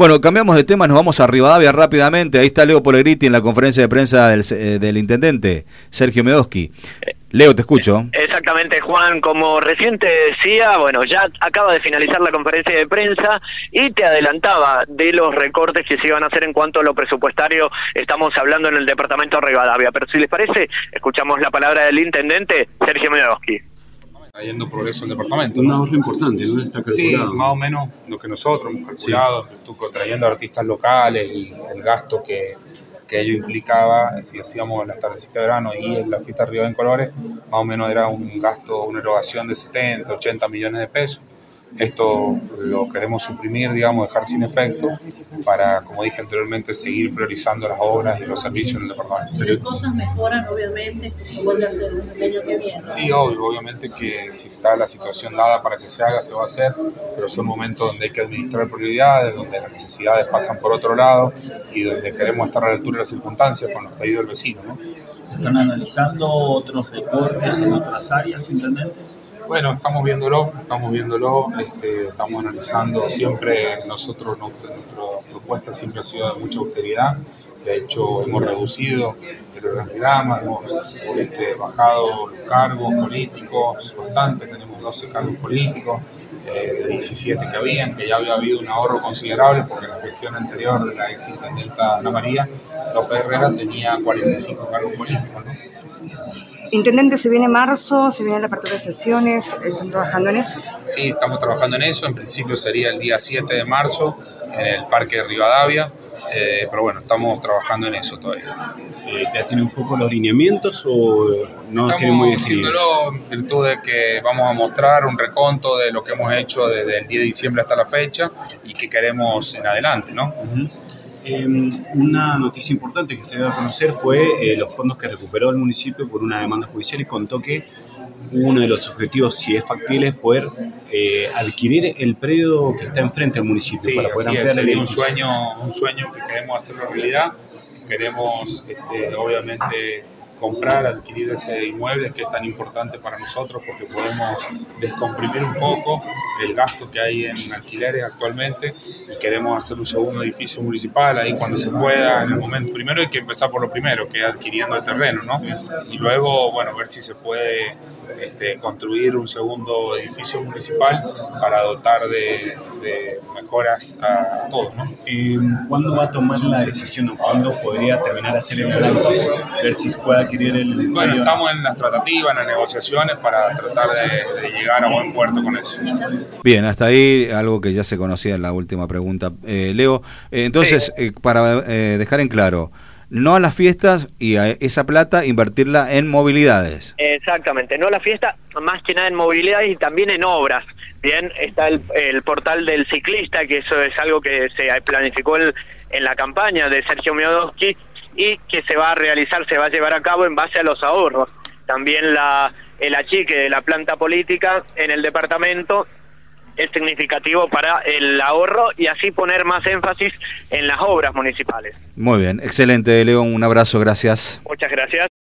Bueno, cambiamos de tema, nos vamos a Rivadavia rápidamente. Ahí está Leo Polegriti en la conferencia de prensa del intendente, Sergio Medosky. Leo, te escucho. Exactamente, Juan, como recién te decía, bueno, ya acaba de finalizar la conferencia de prensa y te adelantaba de los recortes que se iban a hacer en cuanto a lo presupuestario. Estamos hablando en el departamento de Rivadavia, pero si les parece, escuchamos la palabra del intendente, Sergio Medosky. Trayendo progreso al departamento. Un ahorro importante, ¿no? Está calculado. Sí, más o menos lo que nosotros hemos calculado, sí. Trayendo artistas locales y el gasto que ello implicaba, si hacíamos la tardecita de verano y en la fiesta Rivadavia en Colores, más o menos era un gasto, una erogación de 70, 80 millones de pesos. Esto lo queremos suprimir, digamos, dejar sin efecto para, como dije anteriormente, seguir priorizando las obras y los servicios en el departamento. Si las cosas mejoran, obviamente, esto se vuelve a hacer el año que viene. Sí, obviamente que si está la situación dada para que se haga, se va a hacer, pero son momentos donde hay que administrar prioridades, donde las necesidades pasan por otro lado y donde queremos estar a la altura de las circunstancias con los pedidos del vecino, ¿no? ¿Están analizando otros recortes en otras áreas, intendente? Bueno, estamos viéndolo, estamos analizando siempre. Nosotros, nuestra propuesta siempre ha sido de mucha austeridad. De hecho, hemos reducido el organigrama, hemos bajado los cargos políticos bastante. Tenemos 12 cargos políticos de 17 que habían, que ya había habido un ahorro considerable porque en la gestión anterior de la exintendenta Ana María López Herrera tenía 45 cargos políticos, ¿no? Intendente, se viene marzo, se viene la apertura de sesiones, ¿están trabajando en eso? Sí, estamos trabajando en eso. En principio sería el día 7 de marzo en el Parque de Rivadavia, pero bueno, estamos trabajando en eso todavía. ¿Ya tiene un poco los lineamientos o no los tiene muy definidos? Estamos haciéndolo en virtud de que vamos a mostrar un reconto de lo que hemos hecho desde el 10 de diciembre hasta la fecha y que queremos en adelante, ¿no? Uh-huh. Una noticia importante que usted dio a conocer fue los fondos que recuperó el municipio por una demanda judicial y contó que uno de los objetivos, si es factible, es poder adquirir el predio que está enfrente al municipio, sí, para poder ampliar sería el un sueño que queremos hacerlo realidad. Queremos obviamente comprar, adquirir ese inmueble que es tan importante para nosotros porque podemos descomprimir un poco el gasto que hay en alquileres actualmente y queremos hacer un segundo edificio municipal ahí cuando se pueda, en el momento. Primero hay que empezar por lo primero, que es adquiriendo el terreno, ¿no? Y luego, bueno, ver si se puede construir un segundo edificio municipal para dotar de mejoras a todos, ¿no? ¿Cuándo va a tomar la decisión o cuándo podría terminar de hacer el análisis, ver si se puede adquirir el... Bueno, estamos en las tratativas, en las negociaciones para tratar de llegar a buen puerto con eso. Bien, hasta ahí algo que ya se conocía en la última pregunta. Leo, entonces, para dejar en claro, no a las fiestas y a esa plata invertirla en movilidades. Exactamente, no a la fiesta, más que nada en movilidades y también en obras. Bien, está el portal del ciclista, que eso es algo que se planificó en la campaña de Sergio Medosky y que se va a realizar, se va a llevar a cabo en base a los ahorros. También el achique de la planta política en el departamento es significativo para el ahorro y así poner más énfasis en las obras municipales. Muy bien, excelente, Leo, un abrazo, gracias. Muchas gracias.